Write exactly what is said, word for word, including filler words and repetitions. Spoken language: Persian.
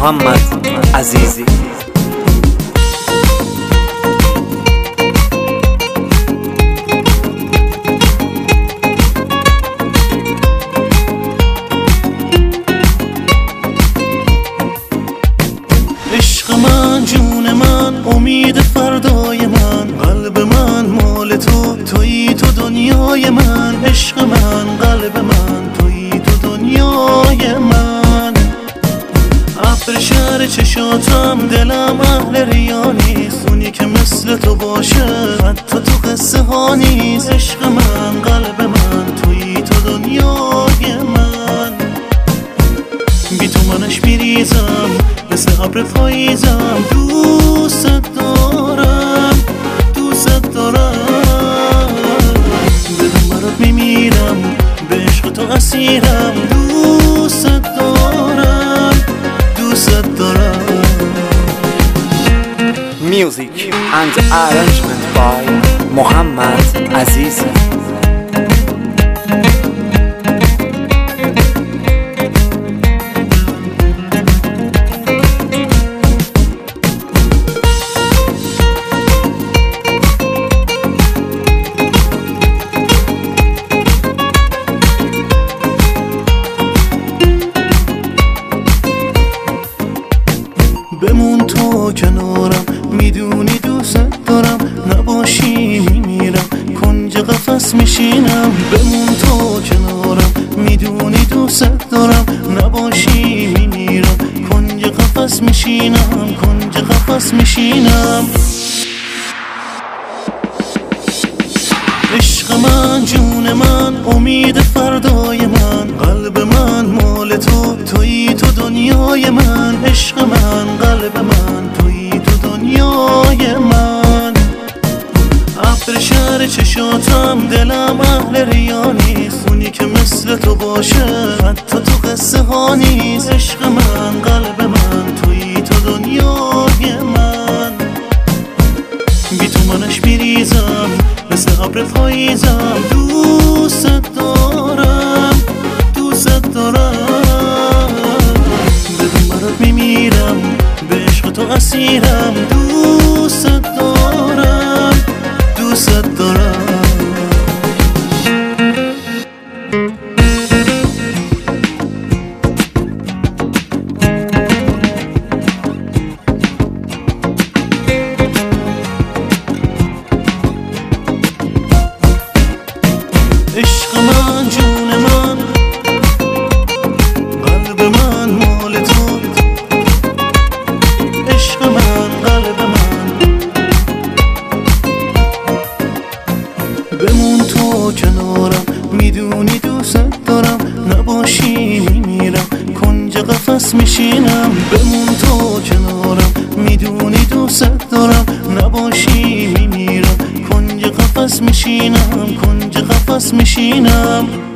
محمد عزیزی. عشق من، جون من، امید فردای من، قلب من مال تو، تویی تو دنیای من. عشق من، قلب من، تویی تو دنیای من. ابر شهر چشاتم، دلم اهل ریا نیست، اونی که مثل تو باشه حتی تو قصه ها نیست. عشق من، قلب من، تویی تو دنیای من. بی تو منش میریزم مثل ابر پاییزم. دوست دارم، دوست دارم، بدون برات میمیرم، به عشق تو اسیرم. دوست دارم، دوست دارم. Music and arrangement by محمد عزیزی. بمون تو کنارم، میدونی دوست دارم، نباشی میمیرم، کنج قفس میشینم. بمون تو کنارم، میدونی دوست دارم، نباشی میمیرم، کنج قفس میشینم، کنج قفس میشینم. عشق من، جون من، امید فردای من، قلب من مال تو، تویی تو دنیای من. عشق من، قلب من، تویی تو دنیای من. ابر شهر چشاتم، دلم اهل ریا نیست، اونی که مثل تو باشه حتی تو قصه ها نیست. عشق من، قلب من، تویی تو دنیای من. بی تو منش میریزم مثل ابر پاییزم. دوست دارم، دوست دارم، بدون برات میمیرم، به عشق تو اسیرم. دوست دارم، دوست دارم. عشق من، جون من، قلب من مال تو. عشق من، قلب من، بمون تو کنارم، میدونی دوست دارم، نباشی میمیرم، کنج قفس میشینم. بمون تو کنارم، میدونی دوست دارم، نباشی میمیرم، کنج قفس میشینم، کنج قفس میشینم.